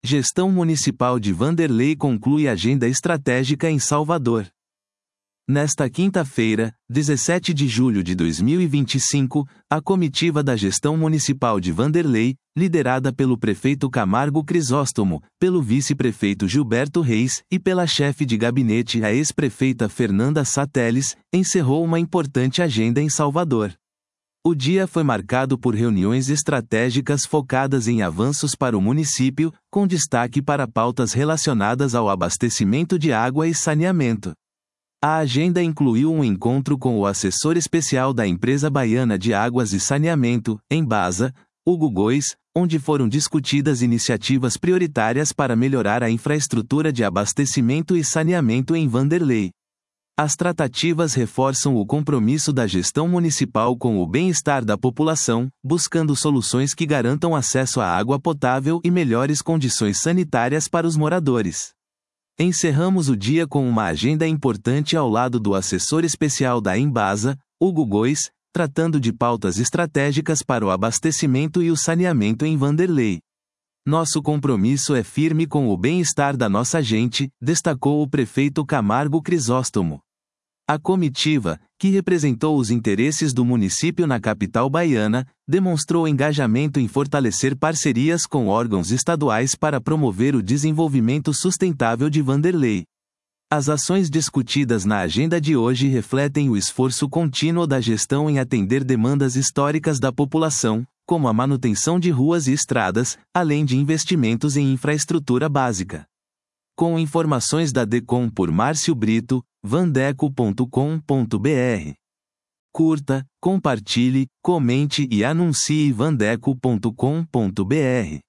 Gestão Municipal de Vanderlei conclui agenda estratégica em Salvador. Nesta quinta-feira, 17 de julho de 2025, a comitiva da Gestão Municipal de Vanderlei, liderada pelo prefeito Camargo Crisóstomo, pelo vice-prefeito Gilberto Reis e pela chefe de gabinete a ex-prefeita Fernanda Sateles, encerrou uma importante agenda em Salvador. O dia foi marcado por reuniões estratégicas focadas em avanços para o município, com destaque para pautas relacionadas ao abastecimento de água e saneamento. A agenda incluiu um encontro com o assessor especial da Empresa Baiana de Águas e Saneamento, Embasa, Hugo Góes, onde foram discutidas iniciativas prioritárias para melhorar a infraestrutura de abastecimento e saneamento em Vanderlei. As tratativas reforçam o compromisso da gestão municipal com o bem-estar da população, buscando soluções que garantam acesso à água potável e melhores condições sanitárias para os moradores. Encerramos o dia com uma agenda importante ao lado do assessor especial da Embasa, Hugo Góes, tratando de pautas estratégicas para o abastecimento e o saneamento em Vanderlei. Nosso compromisso é firme com o bem-estar da nossa gente, destacou o prefeito Camargo Crisóstomo. A comitiva, que representou os interesses do município na capital baiana, demonstrou engajamento em fortalecer parcerias com órgãos estaduais para promover o desenvolvimento sustentável de Vanderlei. As ações discutidas na agenda de hoje refletem o esforço contínuo da gestão em atender demandas históricas da população, como a manutenção de ruas e estradas, além de investimentos em infraestrutura básica. Com informações da DECOM por Márcio Brito, vandeco.com.br. Curta, compartilhe, comente e anuncie vandeco.com.br.